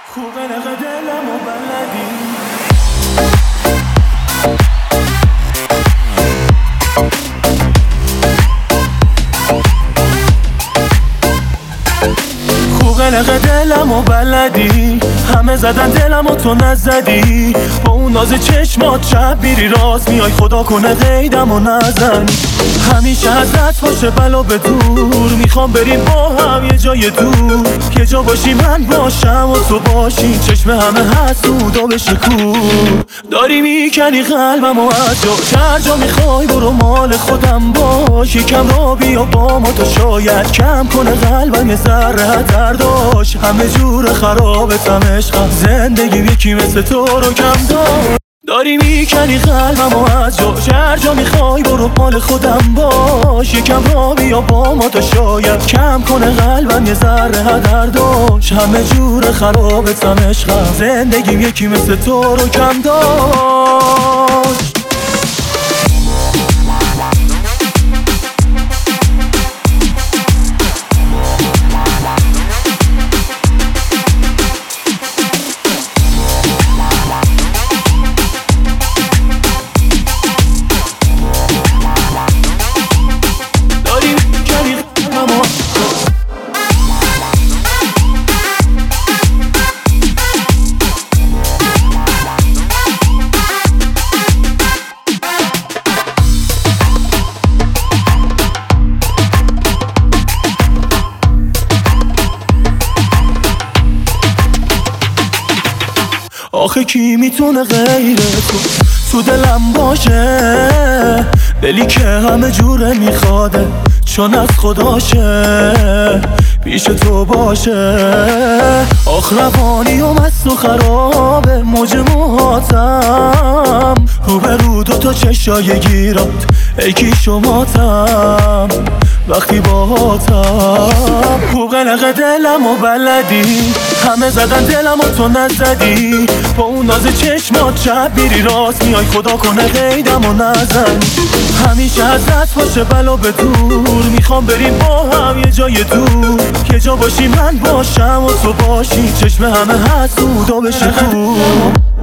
خوب نقه دلم و بلدی قلق دلم و بلدی همه زدن دلم و تو نزدی با اون ناز چشمات شب میری راست میای خدا کنه قیدم و نزنی همیشه ازت باشه بلا به دور میخوام بریم با هم یه جای دور یه جا باشی من باشم و تو باشی چشم همه حسودا بشه کور داری میکنی قلبم و از جا هر جا میخوای برو مال خودم باش یکم را بیا با ما تو شاید کم کنه قلبم یه ذره درداش همه جور خرابتم عشقم زندگی یکی مثل تو رو کم دار داری میکنی قلبم و از جا هر جا میخوای برو مال خودم باش یکم را بیا با ما تا شاید کم کنه قلبم یه ذره درداش همه جور خرابتم عشقم زندگی یکی مثل تو رو کم داشت آخه کی میتونه غیر تو دلم باشه دلی که همه جوره میخواده چون از خداشه پیش تو باشه آخ روانی و مست و خرابه موج موهاتم رو به رو دوتا چشای گیرات ای کی شماتم وقتی باهاتم خوب قلق دلم و بلدی همه زدن دلم و تو نزدی با اون ناز چشمات شب میری راست میای خدا کنه قیدم و نزن همیشه ازت باشه بلا به دور میخوام بریم با هم یه جای دور یه جا باشی من باشم و تو باشی چشم همه حسودا بشه کور